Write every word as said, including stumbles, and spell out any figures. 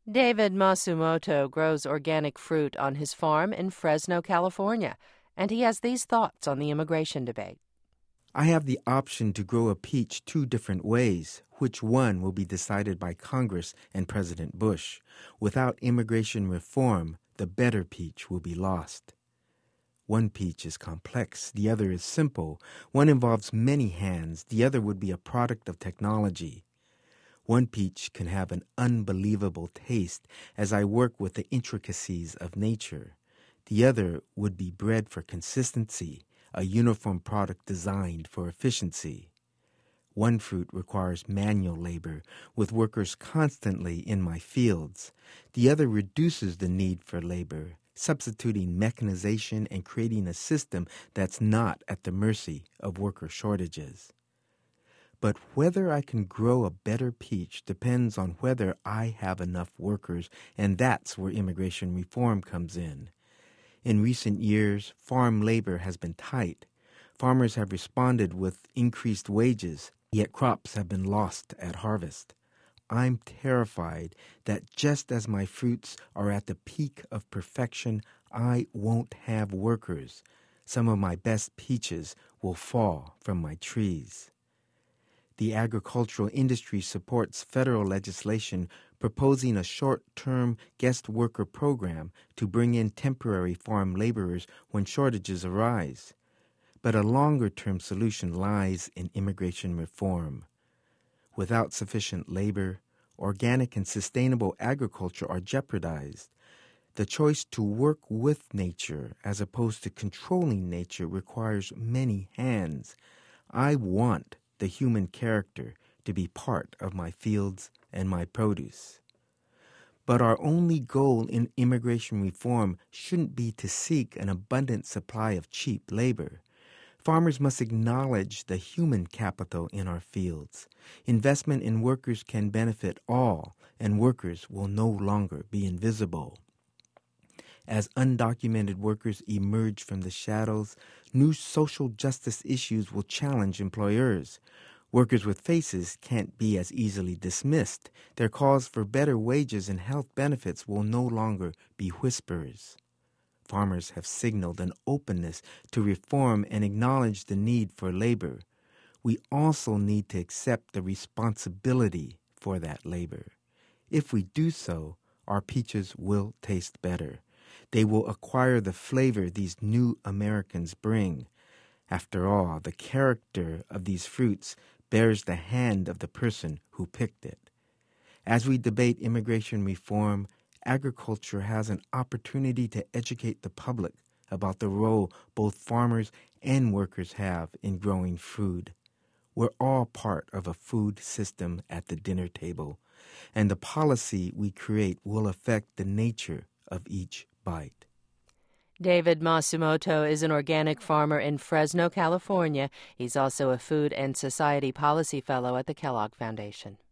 David Masumoto grows organic fruit on his farm in Fresno, California, and he has these thoughts on the immigration debate. I have the option to grow a peach two different ways. Which one will be decided by Congress and President Bush. Without immigration reform, the better peach will be lost. One peach is complex, the other is simple. One involves many hands, the other would be a product of technology. One peach can have an unbelievable taste as I work with the intricacies of nature. The other would be bred for consistency, a uniform product designed for efficiency. One fruit requires manual labor, with workers constantly in my fields. The other reduces the need for labor, substituting mechanization and creating a system that's not at the mercy of worker shortages. But whether I can grow a better peach depends on whether I have enough workers, and that's where immigration reform comes in. In recent years, farm labor has been tight. Farmers have responded with increased wages, yet crops have been lost at harvest. I'm terrified that just as my fruits are at the peak of perfection, I won't have workers. Some of my best peaches will fall from my trees. The agricultural industry supports federal legislation proposing a short-term guest worker program to bring in temporary farm laborers when shortages arise. But a longer-term solution lies in immigration reform. Without sufficient labor, organic and sustainable agriculture are jeopardized. The choice to work with nature as opposed to controlling nature requires many hands. I want the human character to be part of my fields and my produce. But our only goal in immigration reform shouldn't be to seek an abundant supply of cheap labor. Farmers must acknowledge the human capital in our fields. Investment in workers can benefit all, and workers will no longer be invisible. As undocumented workers emerge from the shadows, new social justice issues will challenge employers. Workers with faces can't be as easily dismissed. Their calls for better wages and health benefits will no longer be whispers. Farmers have signaled an openness to reform and acknowledge the need for labor. We also need to accept the responsibility for that labor. If we do so, our peaches will taste better. They will acquire the flavor these new Americans bring. After all, the character of these fruits bears the hand of the person who picked it. As we debate immigration reform, agriculture has an opportunity to educate the public about the role both farmers and workers have in growing food. We're all part of a food system at the dinner table, and the policy we create will affect the nature of each bite. David Masumoto is an organic farmer in Fresno, California. He's also a Food and Society Policy Fellow at the Kellogg Foundation.